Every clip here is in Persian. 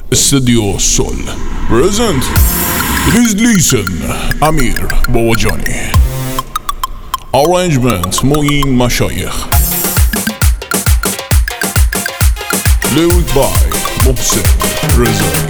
استودیو سول پرزنت. Please listen. امیر باباجانی. Arrangement معین مشایخ. Lyric by محسن رضا.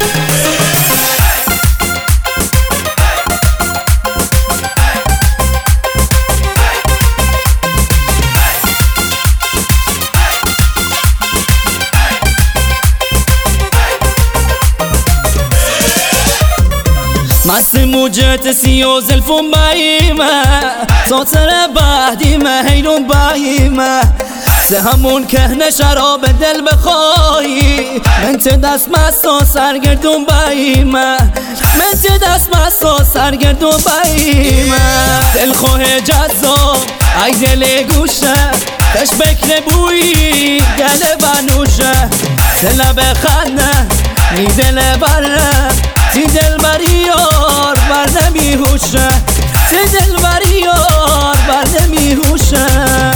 مست موجت سیو زلفون باییمه ساتر بعدیمه حیرون باییمه سه همون کهنه شراب دل بخوایی من چه دست مسا سرگردون باییمه من چه دست مسا سرگردون باییمه دلخواه جذاب ای دل گوشه تش بکر بویی گله بنوشه دل بخنه می دل بره تی دل بریار بر نمیهوشه تی دل بریار بر نمیهوشه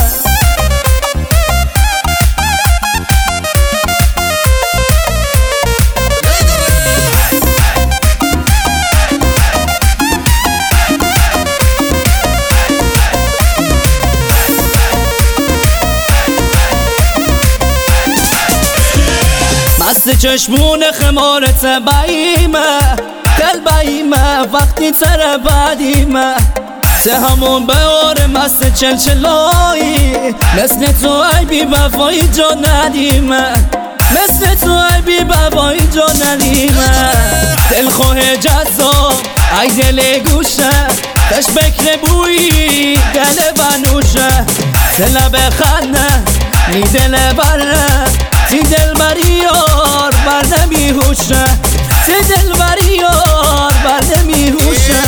مست چشمون خمارت باییمه دل باییمه وقتی تر بعدیمه سه همون به آره مست چلچلایی مثل تو ای بی وفایی جا ندیمه مثل تو ای بی وفایی جا ندیمه دلخواه جذاب ای دل گوشه تش بکر بویی گله بنوشه دل بخنه می دل بره تی دل بریار بر نمیهوشه تی دل بریار بر نمیهوشه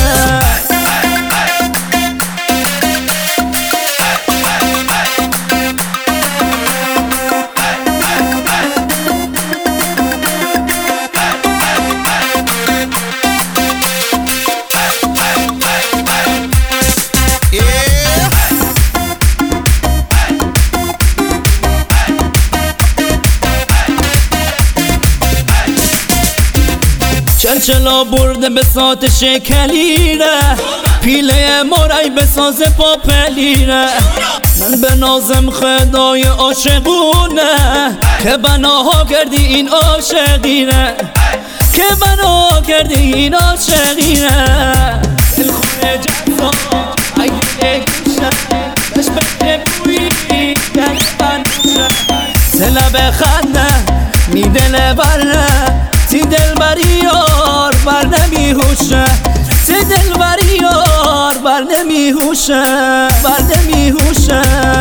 چلچلا برده به سات شکلیره پیله مرای به ساز پاپلیره من به نازم خدای عاشقونه که بناها کردی این عاشقیره که بناها کردی این عاشقیره دلخواه جذاب ای دل گوشه تش بکر بویی گل بنوشه دل بخنه می دل بره تی دل بریار بر نمیهوشه تی دل بریار بر نمیهوشه بر نمیهوشه